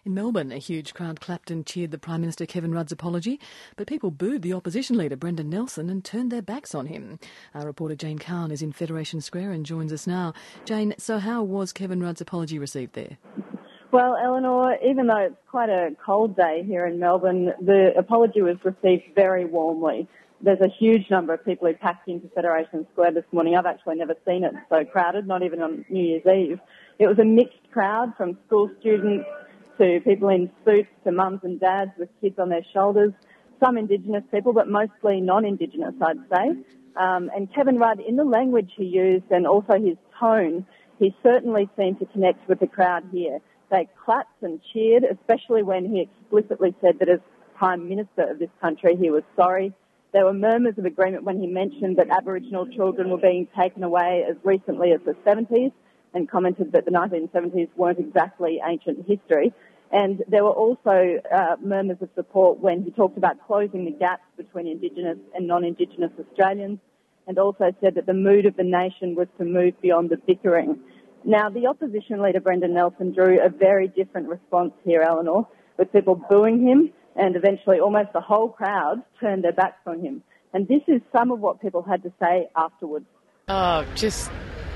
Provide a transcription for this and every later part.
In Melbourne, a huge crowd clapped and cheered the Prime Minister Kevin Rudd's apology, but people booed the opposition leader Brendan Nelson and turned their backs on him. Our reporter Jane Cowan is in Federation Square and joins us now. Jane, so how was Kevin Rudd's apology received there? Well, Eleanor, even though it's quite a cold day here in Melbourne, the apology was received very warmly. There's a huge number of people who packed into Federation Square this morning. I've actually never seen it so crowded, not even on New Year's Eve. It was a mixed crowd from school students to people in suits to mums and dads with kids on their shoulders, some Indigenous people, but mostly non-Indigenous, I'd say. And Kevin Rudd, in the language he used and also his tone, he certainly seemed to connect with the crowd here. They clapped and cheered, especially when he explicitly said that as Prime Minister of this country, he was sorry. There were murmurs of agreement when he mentioned that Aboriginal children were being taken away as recently as the 70s and commented that the 1970s weren't exactly ancient history. And there were also murmurs of support when he talked about closing the gaps between Indigenous and non-Indigenous Australians, and also said that the mood of the nation was to move beyond the bickering. Now, the opposition leader, Brendan Nelson, drew a very different response here, Eleanor, with people booing him, and eventually almost the whole crowd turned their backs on him. And this is some of what people had to say afterwards. Oh, just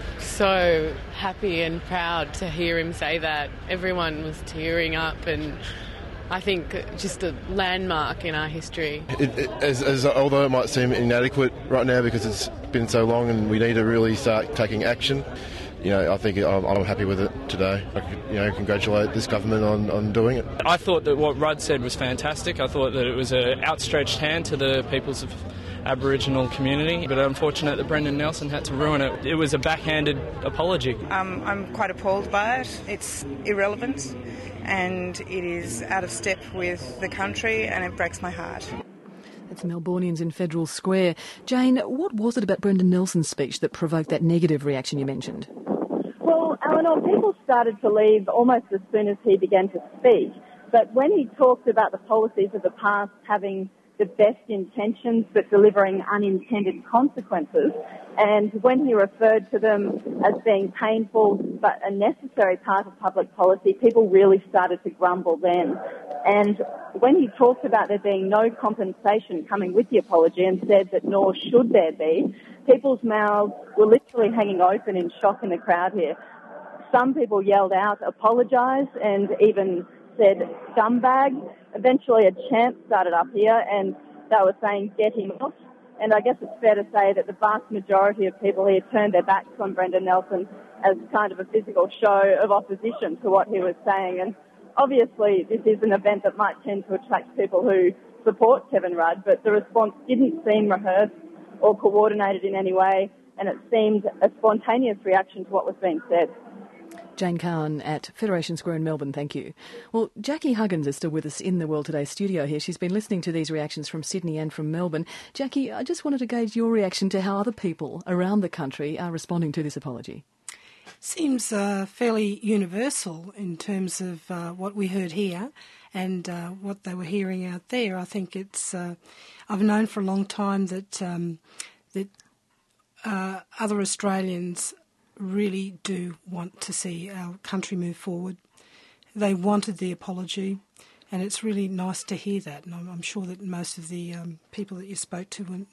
so happy and proud to hear him say that. Everyone was tearing up, and I think just a landmark in our history. Although it might seem inadequate right now because it's been so long and we need to really start taking action, I think I'm happy with it today. I congratulate this government on doing it. I thought that what Rudd said was fantastic. I thought that it was an outstretched hand to the peoples of Aboriginal community, but unfortunate that Brendan Nelson had to ruin it. It was a backhanded apology. I'm quite appalled by it. It's irrelevant and it is out of step with the country, and it breaks my heart. That's Melbournians in Federal Square. Jane, what was it about Brendan Nelson's speech that provoked that negative reaction you mentioned? Well, Eleanor, people started to leave almost as soon as he began to speak. But when he talked about the policies of the past having the best intentions but delivering unintended consequences, and when he referred to them as being painful but a necessary part of public policy, people really started to grumble then. And when he talked about there being no compensation coming with the apology and said that nor should there be, people's mouths were literally hanging open in shock in the crowd here. Some people yelled out, "Apologise," and even said, "Scumbag." Eventually a chant started up here and they were saying, "Get him off." And I guess it's fair to say that the vast majority of people here turned their backs on Brendan Nelson as kind of a physical show of opposition to what he was saying. And obviously this is an event that might tend to attract people who support Kevin Rudd, but the response didn't seem rehearsed or coordinated in any way, and it seemed a spontaneous reaction to what was being said. Jane Cowan at Federation Square in Melbourne, thank you. Well, Jackie Huggins is still with us in the World Today studio here. She's been listening to these reactions from Sydney and from Melbourne. Jackie, I just wanted to gauge your reaction to how other people around the country are responding to this apology. Seems fairly universal in terms of what we heard here and what they were hearing out there. I think it's... I've known for a long time that other Australians really do want to see our country move forward. They wanted the apology, and it's really nice to hear that. And I'm sure that most of the people that you spoke to were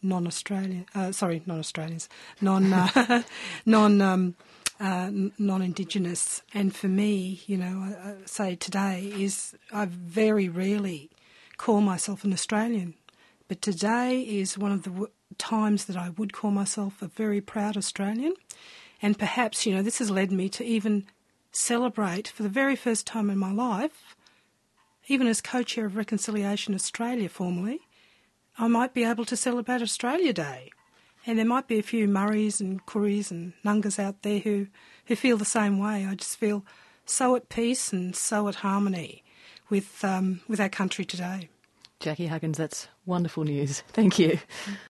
non-Indigenous. And for me, I say today is I very rarely call myself an Australian, but today is one of the times that I would call myself a very proud Australian. And perhaps, this has led me to even celebrate for the very first time in my life, even as co-chair of Reconciliation Australia formerly, I might be able to celebrate Australia Day. And there might be a few Murrays and Koris and Nungas out there who feel the same way. I just feel so at peace and so at harmony with our country today. Jackie Huggins, that's wonderful news. Thank you.